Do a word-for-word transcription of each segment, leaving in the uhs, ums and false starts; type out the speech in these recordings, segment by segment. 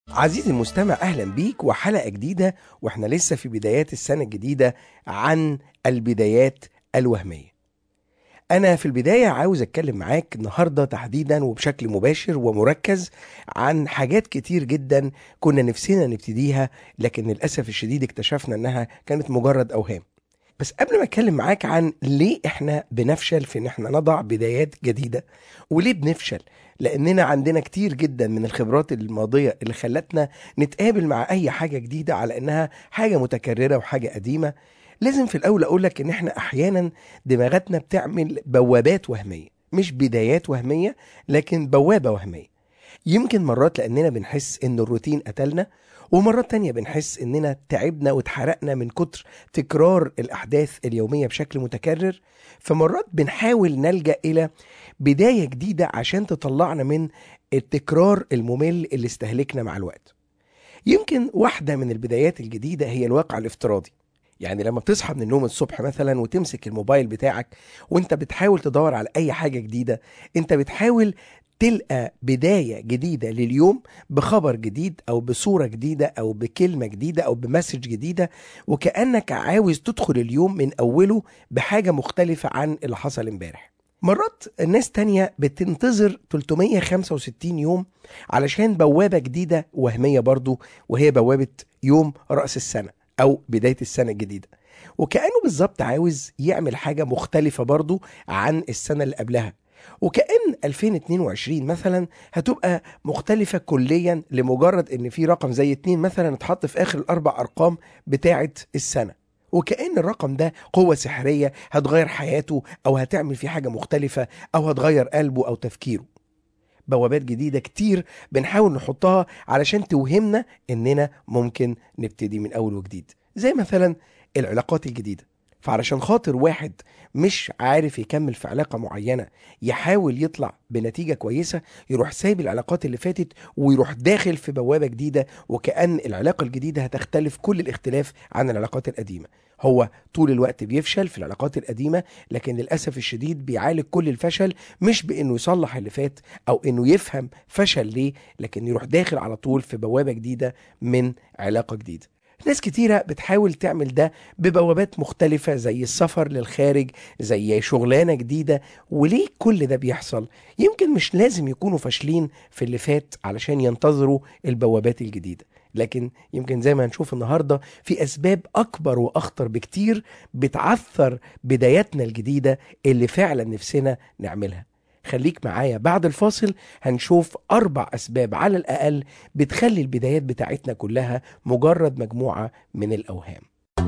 عزيزي المستمع، أهلا بيك وحلقة جديدة وإحنا لسه في بدايات السنة الجديدة عن البدايات الوهمية. أنا في البداية عاوز أتكلم معاك النهاردة تحديدا وبشكل مباشر ومركز عن حاجات كتير جدا كنا نفسنا نبتديها، لكن للأسف الشديد اكتشفنا أنها كانت مجرد أوهام. بس قبل ما اتكلم معاك عن ليه احنا بنفشل في ان احنا نضع بدايات جديدة وليه بنفشل، لاننا عندنا كتير جدا من الخبرات الماضية اللي خلتنا نتقابل مع اي حاجة جديدة على انها حاجة متكررة وحاجة قديمة. لازم في الاول اقولك ان احنا احيانا دماغتنا بتعمل بوابات وهمية، مش بدايات وهمية لكن بوابة وهمية. يمكن مرات لأننا بنحس إن الروتين قتلنا، ومرات تانية بنحس إننا تعبنا واتحرقنا من كتر تكرار الأحداث اليومية بشكل متكرر. فمرات بنحاول نلجأ إلى بداية جديدة عشان تطلعنا من التكرار الممل اللي استهلكنا مع الوقت. يمكن واحدة من البدايات الجديدة هي الواقع الافتراضي. يعني لما بتصحى من النوم الصبح مثلا وتمسك الموبايل بتاعك وانت بتحاول تدور على اي حاجة جديدة، انت بتحاول تلقى بداية جديدة لليوم بخبر جديد او بصورة جديدة او بكلمة جديدة او بمسج جديدة، وكأنك عاوز تدخل اليوم من اوله بحاجة مختلفة عن اللي حصل امبارح. مرات الناس تانية بتنتظر ثلاثمية وخمسة وستين يوم علشان بوابة جديدة وهمية برضو، وهي بوابة يوم رأس السنة أو بداية السنة الجديدة، وكأنه بالظبط عاوز يعمل حاجة مختلفة برضو عن السنة اللي قبلها، وكأن ألفين واتنين وعشرين مثلا هتبقى مختلفة كليا لمجرد ان في رقم زي اتنين مثلا اتحط في اخر الاربع ارقام بتاعة السنة، وكأن الرقم ده قوة سحرية هتغير حياته او هتعمل فيه حاجة مختلفة او هتغير قلبه او تفكيره. بوابات جديدة كتير بنحاول نحطها علشان توهمنا اننا ممكن نبتدي من اول وجديد، زي مثلا العلاقات الجديدة. فعلشان خاطر واحد مش عارف يكمل في علاقة معينة يحاول يطلع بنتيجة كويسة، يروح سايب العلاقات اللي فاتت ويروح داخل في بوابة جديدة، وكأن العلاقة الجديدة هتختلف كل الاختلاف عن العلاقات القديمة. هو طول الوقت بيفشل في العلاقات القديمة، لكن للأسف الشديد بيعالج كل الفشل مش بأنه يصلح اللي فات أو أنه يفهم فشل ليه، لكن يروح داخل على طول في بوابة جديدة من علاقة جديدة. ناس كتيرة بتحاول تعمل ده ببوابات مختلفة، زي السفر للخارج، زي شغلانة جديدة. وليه كل ده بيحصل؟ يمكن مش لازم يكونوا فاشلين في اللي فات علشان ينتظروا البوابات الجديدة، لكن يمكن زي ما هنشوف النهاردة في أسباب أكبر وأخطر بكتير بتعثر بداياتنا الجديدة اللي فعلا نفسنا نعملها. خليك معايا بعد الفاصل، هنشوف أربع أسباب على الأقل بتخلي البدايات بتاعتنا كلها مجرد مجموعة من الأوهام.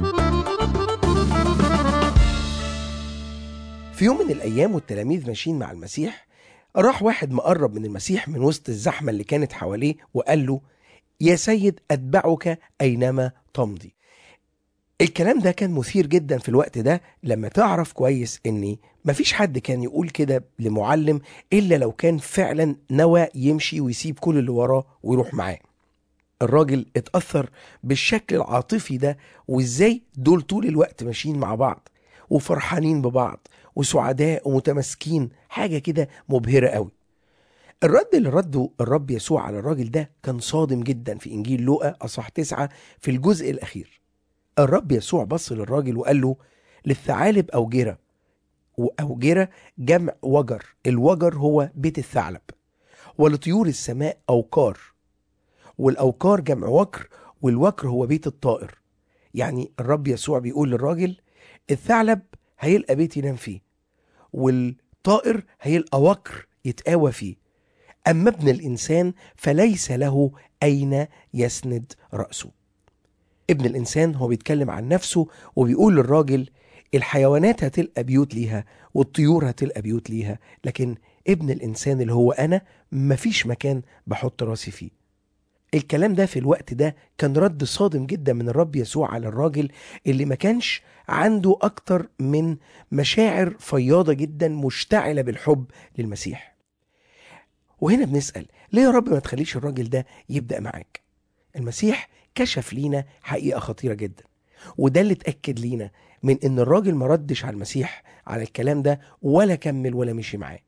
في يوم من الأيام والتلاميذ ماشيين مع المسيح، راح واحد مقرب من المسيح من وسط الزحمة اللي كانت حواليه وقال له: يا سيد أتبعك أينما تمضي. الكلام ده كان مثير جدا في الوقت ده، لما تعرف كويس ان مفيش حد كان يقول كده لمعلم الا لو كان فعلا نوى يمشي ويسيب كل اللي وراه ويروح معاه. الراجل اتأثر بالشكل العاطفي ده، وازاي دول طول الوقت ماشيين مع بعض وفرحانين ببعض وسعداء ومتماسكين، حاجة كده مبهرة قوي. الرد اللي رده الرب يسوع على الراجل ده كان صادم جدا في إنجيل لوقا أصحاح تسعة في الجزء الأخير. الرب يسوع بص للراجل وقال له: للثعالب أوجرة، وأوجرة جمع وجر، الوجر هو بيت الثعلب، ولطيور السماء أوقار، والأوقار جمع وكر، والوكر هو بيت الطائر. يعني الرب يسوع بيقول للراجل: الثعلب هيلقى بيت ينام فيه، والطائر هيلقى وكر يتقاوى فيه، أما ابن الإنسان فليس له أين يسند رأسه. ابن الإنسان هو بيتكلم عن نفسه وبيقول للراجل: الحيوانات هتلقى بيوت ليها والطيور هتلقى بيوت ليها، لكن ابن الإنسان اللي هو أنا مفيش مكان بحط راسي فيه. الكلام ده في الوقت ده كان رد صادم جدا من الرب يسوع على الراجل اللي ما كانش عنده أكتر من مشاعر فياضة جدا مشتعلة بالحب للمسيح. وهنا بنسأل: ليه يا رب ما تخليش الراجل ده يبدأ معاك؟ المسيح كشف لينا حقيقة خطيرة جدا، وده اللي اتأكد لينا من ان الراجل ما ردش على المسيح على الكلام ده ولا كمل ولا مشي معاه.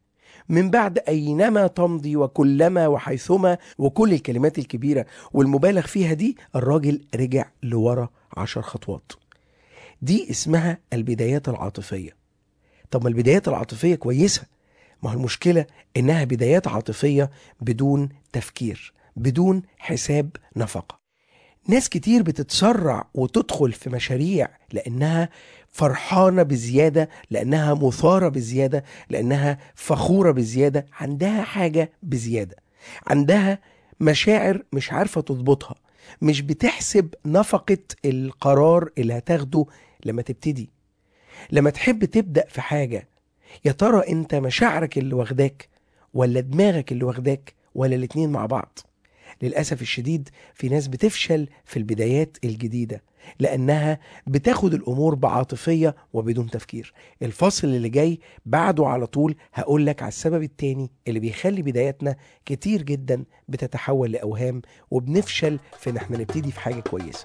من بعد أينما تمضي وكلما وحيثما وكل الكلمات الكبيرة والمبالغ فيها دي، الراجل رجع لورا عشر خطوات. دي اسمها البدايات العاطفية. طب ما البدايات العاطفية كويسة، ما هو المشكلة إنها بدايات عاطفية بدون تفكير، بدون حساب نفقة. ناس كتير بتتسرع وتدخل في مشاريع لأنها فرحانة بزيادة، لأنها مثارة بزيادة، لأنها فخورة بزيادة، عندها حاجة بزيادة، عندها مشاعر مش عارفة تضبطها، مش بتحسب نفقة القرار اللي هتاخده لما تبتدي. لما تحب تبدأ في حاجة، يا ترى انت مشاعرك اللي واخداك ولا دماغك اللي واخداك ولا الاتنين مع بعض؟ للأسف الشديد في ناس بتفشل في البدايات الجديدة لأنها بتاخد الأمور بعاطفية وبدون تفكير. الفصل اللي جاي بعده على طول هقولك على السبب التاني اللي بيخلي بداياتنا كتير جدا بتتحول لأوهام وبنفشل في ان احنا نبتدي في حاجة كويسة.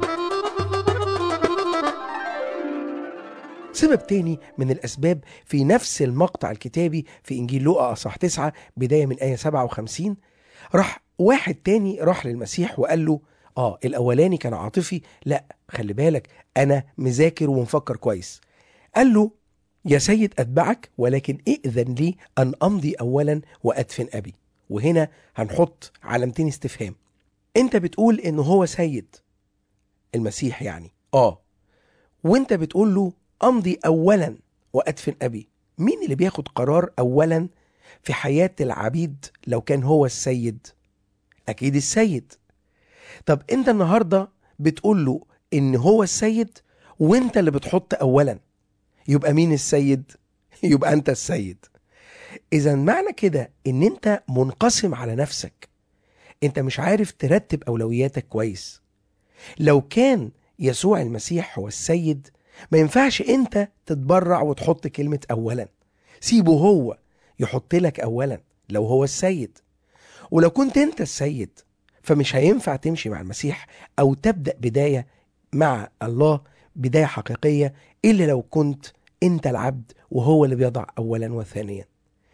سبب تاني من الأسباب في نفس المقطع الكتابي في إنجيل لوقا أصحاح تسعة بداية من آية سبعة وخمسين، راح واحد تاني راح للمسيح وقال له آه الأولاني كان عاطفي، لا خلي بالك أنا مذاكر ومفكر كويس. قال له يا سيد أتبعك، ولكن ائذن لي أن أمضي أولا وأدفن أبي. وهنا هنحط علامتين استفهام. أنت بتقول إنه هو سيد المسيح يعني آه وأنت بتقول له أمضي أولا وأدفن أبي. مين اللي بياخد قرار أولا في حياة العبيد لو كان هو السيد؟ أكيد السيد. طب أنت النهاردة بتقول له إن هو السيد وأنت اللي بتحط أولا، يبقى مين السيد؟ يبقى أنت السيد. إذا معنى كده إن أنت منقسم على نفسك، أنت مش عارف ترتب أولوياتك كويس. لو كان يسوع المسيح هو السيد ما ينفعش انت تتبرع وتحط كلمة اولا، سيبه هو يحط لك اولا لو هو السيد. ولو كنت انت السيد فمش هينفع تمشي مع المسيح او تبدأ بداية مع الله، بداية حقيقية، إلا لو كنت انت العبد وهو اللي بيضع اولا وثانيا.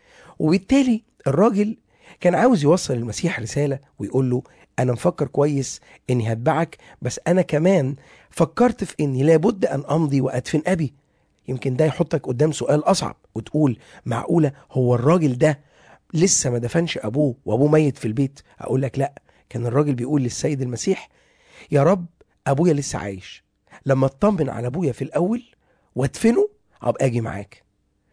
وبالتالي الراجل كان عاوز يوصل المسيح رسالة ويقول له أنا مفكر كويس إني هتبعك، بس أنا كمان فكرت في إني لابد أن أمضي وأدفن أبي. يمكن ده يحطك قدام سؤال أصعب وتقول معقولة هو الراجل ده لسه ما دفنش أبوه وأبوه ميت في البيت؟ أقول لك لأ، كان الراجل بيقول للسيد المسيح يا رب أبويا لسه عايش، لما اطمن على أبويا في الأول وادفنه أبقى أجي معاك.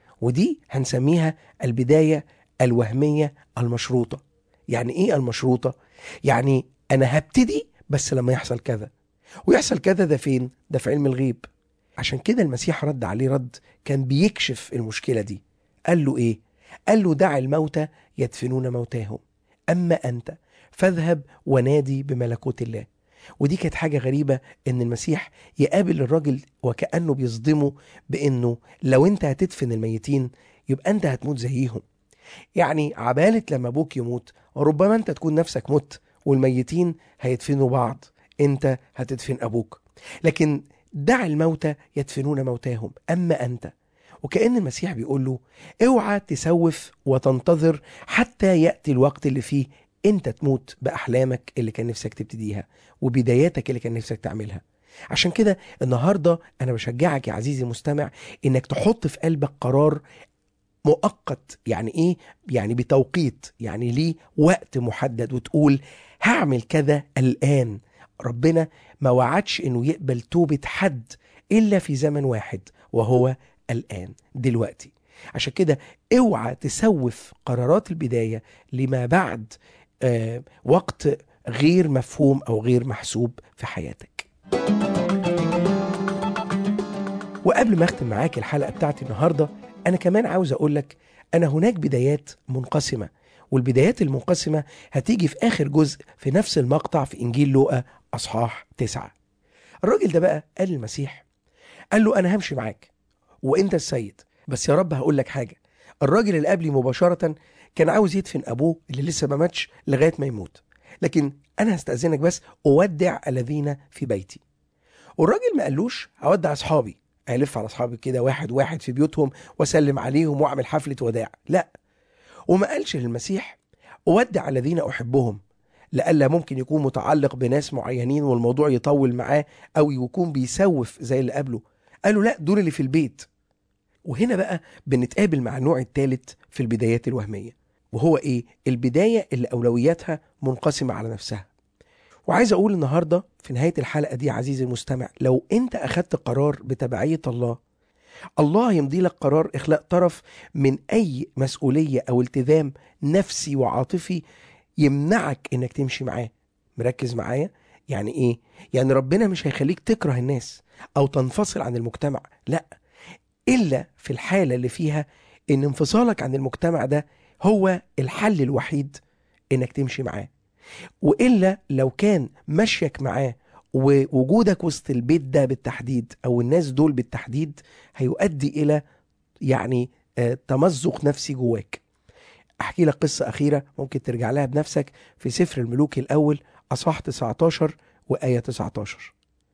ودي هنسميها البداية الوهمية المشروطة. يعني ايه المشروطة؟ يعني انا هبتدي بس لما يحصل كذا، ويحصل كذا ده فين؟ ده في علم الغيب. عشان كده المسيح رد عليه رد كان بيكشف المشكلة دي. قال له ايه؟ قال له دع الموتى يدفنون موتاهم، اما انت فاذهب ونادي بملكوت الله. ودي كانت حاجة غريبة ان المسيح يقابل الراجل وكأنه بيصدمه بانه لو انت هتدفن الميتين يبقى انت هتموت زيهم. يعني عبالة لما ابوك يموت ربما انت تكون نفسك مت والميتين هيدفنوا بعض، انت هتدفن ابوك. لكن دع الموتى يدفنون موتاهم اما انت. وكأن المسيح بيقول له اوعى تسوف وتنتظر حتى يأتي الوقت اللي فيه انت تموت بأحلامك اللي كان نفسك تبتديها وبداياتك اللي كان نفسك تعملها. عشان كده النهاردة أنا بشجعك يا عزيزي المستمع إنك تحط في قلبك قرار مؤقت. يعني إيه؟ يعني بتوقيت، يعني ليه وقت محدد، وتقول هعمل كذا الآن. ربنا ما وعدش إنه يقبل توبة حد إلا في زمن واحد وهو الآن دلوقتي. عشان كده اوعى تسوف قرارات البداية لما بعد آه وقت غير مفهوم أو غير محسوب في حياتك. وقبل ما أختم معاك الحلقة بتاعتي النهاردة، أنا كمان عاوز أقولك أنا هناك بدايات منقسمة، والبدايات المنقسمة هتيجي في آخر جزء في نفس المقطع في إنجيل لوقا أصحاح تسعة. الراجل ده بقى قال المسيح، قال له أنا همشي معاك وإنت السيد، بس يا رب هقول لك حاجة. الراجل اللي قبلي مباشرة كان عاوز يدفن أبوه اللي لسه ما ماتش لغاية ما يموت، لكن أنا هستأذنك بس أودع الذين في بيتي. والراجل ما قالوش أودع أصحابي، ألف على أصحابي كده واحد واحد في بيوتهم وأسلم عليهم وأعمل حفلة وداع، لا. وما قالش للمسيح أودع الذين أحبهم، لألا ممكن يكون متعلق بناس معينين والموضوع يطول معاه أو يكون بيسوف زي اللي قبله. قالوا لا، دول اللي في البيت. وهنا بقى بنتقابل مع النوع الثالث في البدايات الوهمية، وهو إيه؟ البداية اللي أولوياتها منقسمة على نفسها. وعايز أقول النهاردة في نهاية الحلقة دي عزيزي المستمع، لو أنت أخدت قرار بتبعية الله، الله يمضي لك قرار إخلاء طرف من أي مسؤولية أو التزام نفسي وعاطفي يمنعك إنك تمشي معاه. مركز معايا؟ يعني إيه؟ يعني ربنا مش هيخليك تكره الناس أو تنفصل عن المجتمع، لا، إلا في الحالة اللي فيها إن انفصالك عن المجتمع ده هو الحل الوحيد إنك تمشي معاه. وإلا لو كان مشيك معاه ووجودك وسط البيت ده بالتحديد أو الناس دول بالتحديد هيؤدي إلى يعني آه تمزق نفسي جواك. أحكي لك قصة أخيرة ممكن ترجع لها بنفسك في سفر الملوك الأول أصحاح تسعة عشر وآية تسعة عشر.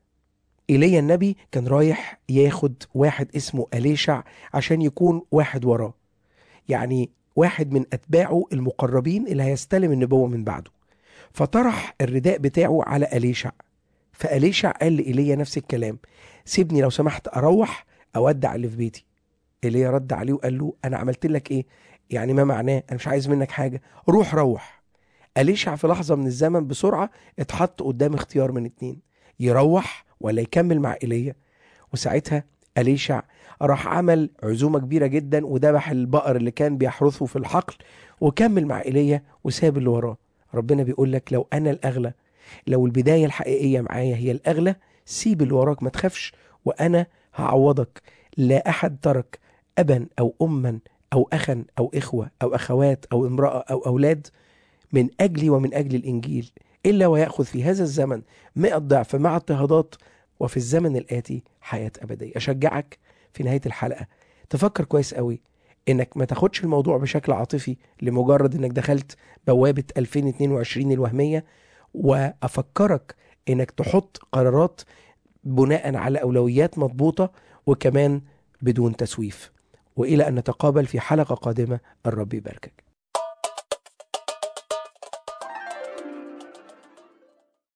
إيليا النبي كان رايح ياخد واحد اسمه أليشع عشان يكون واحد وراه، يعني واحد من أتباعه المقربين اللي هيستلم النبوة من بعده. فطرح الرداء بتاعه على أليشع، فأليشع قال لإيليا نفس الكلام، سيبني لو سمحت أروح أودع اللي في بيتي. إيليا رد عليه وقال له أنا عملت لك إيه؟ يعني ما معناه أنا مش عايز منك حاجة، روح روح. أليشع في لحظة من الزمن بسرعة اتحط قدام اختيار من اتنين، يروح ولا يكمل مع إيليا. وساعتها أليشع راح عمل عزومة كبيرة جدا وذبح البقر اللي كان بيحرثه في الحقل وكمل مع إيليا وساب اللي وراه. ربنا بيقول لك لو أنا الأغلى، لو البداية الحقيقية معايا هي الأغلى، سيب اللي وراك ما تخافش وأنا هعوضك. لا أحد ترك أبا أو أما أو أخا أو إخوة أو أخوات أو امرأة أو أولاد من أجلي ومن أجل الإنجيل إلا ويأخذ في هذا الزمن مئة ضعف مع اضطهادات، وفي الزمن الآتي حياة أبدية. أشجعك في نهاية الحلقة تفكر كويس قوي إنك ما تاخدش الموضوع بشكل عاطفي لمجرد إنك دخلت بوابة ألفين واثنين وعشرين الوهمية، وأفكرك إنك تحط قرارات بناء على أولويات مضبوطة وكمان بدون تسويف. وإلى أن نتقابل في حلقة قادمة، الرب يباركك.